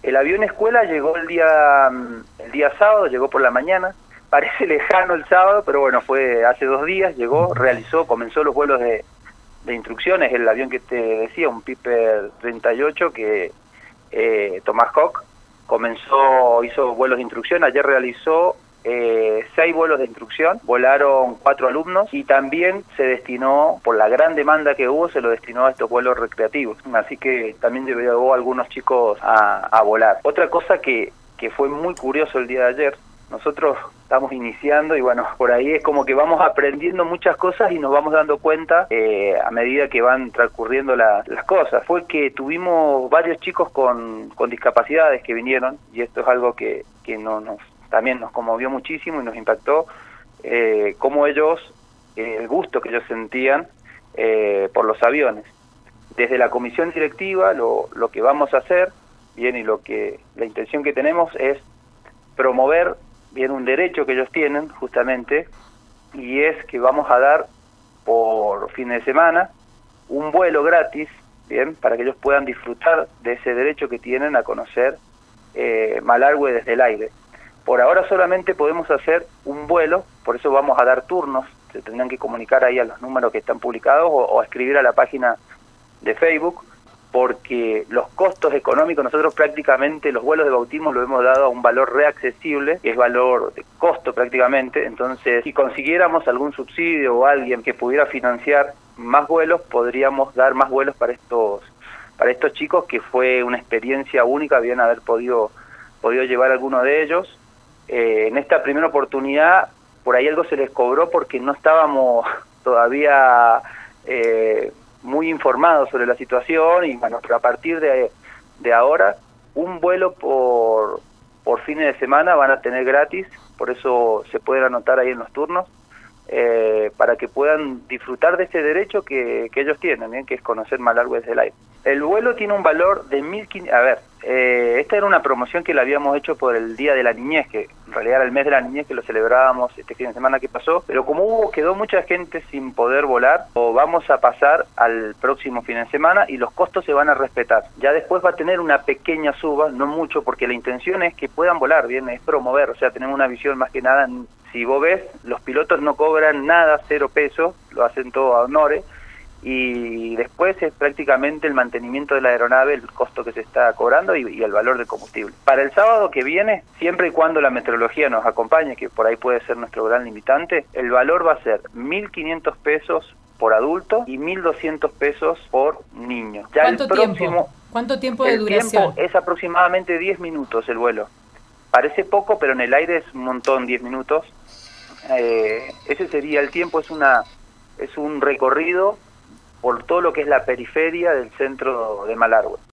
El avión escuela llegó el día sábado, llegó por la mañana. Parece lejano el sábado, pero bueno, fue hace 2 días, llegó, comenzó los vuelos de instrucciones, el avión que te decía, un Piper 38 que Tomahawk, hizo vuelos de instrucción, ayer realizó 6 vuelos de instrucción, volaron 4 alumnos y también se destinó, por la gran demanda que hubo, se lo destinó a estos vuelos recreativos, así que también llevó a algunos chicos a volar. Otra cosa que fue muy curioso el día de ayer, nosotros estamos iniciando y bueno, por ahí es como que vamos aprendiendo muchas cosas y nos vamos dando cuenta a medida que van transcurriendo las cosas. Fue que tuvimos varios chicos con discapacidades que vinieron y esto es algo que también nos conmovió muchísimo y nos impactó, cómo ellos, el gusto que ellos sentían por los aviones. Desde la comisión directiva lo que vamos a hacer, bien, y la intención que tenemos es promover bien un derecho que ellos tienen justamente, y es que vamos a dar por fin de semana un vuelo gratis, bien, para que ellos puedan disfrutar de ese derecho que tienen a conocer Malargüe desde el aire. Por ahora solamente podemos hacer un vuelo, por eso vamos a dar turnos, se tendrán que comunicar ahí a los números que están publicados o escribir a la página de Facebook, porque los costos económicos, nosotros prácticamente los vuelos de bautismo lo hemos dado a un valor reaccesible, que es valor de costo prácticamente. Entonces, si consiguiéramos algún subsidio o alguien que pudiera financiar más vuelos, podríamos dar más vuelos para estos chicos, que fue una experiencia única, bien haber podido llevar a alguno de ellos. En esta primera oportunidad, por ahí algo se les cobró porque no estábamos todavía muy informados sobre la situación, y bueno, pero a partir de ahora, un vuelo por fines de semana van a tener gratis, por eso se pueden anotar ahí en los turnos, para que puedan disfrutar de ese derecho que ellos tienen, ¿bien? Que es conocer Malargüe desde el aire. El vuelo tiene un valor de 1.500... A ver, esta era una promoción que la habíamos hecho por el Día de la Niñez, que en realidad era el mes de la niñez, que lo celebrábamos este fin de semana que pasó, pero como quedó mucha gente sin poder volar, vamos a pasar al próximo fin de semana y los costos se van a respetar. Ya después va a tener una pequeña suba, no mucho, porque la intención es que puedan volar, bien, es promover, o sea, tenemos una visión más que nada. Si vos ves, los pilotos no cobran nada, 0 pesos, lo hacen todo a honores, y después es prácticamente el mantenimiento de la aeronave, el costo que se está cobrando y el valor del combustible. Para el sábado que viene, siempre y cuando la meteorología nos acompañe, que por ahí puede ser nuestro gran limitante, el valor va a ser 1.500 pesos por adulto y 1.200 pesos por niño. Ya ¿Cuánto tiempo de duración? El tiempo es aproximadamente 10 minutos el vuelo. Parece poco, pero en el aire es un montón, 10 minutos. Ese sería el tiempo, es un recorrido por todo lo que es la periferia del centro de Malargüe.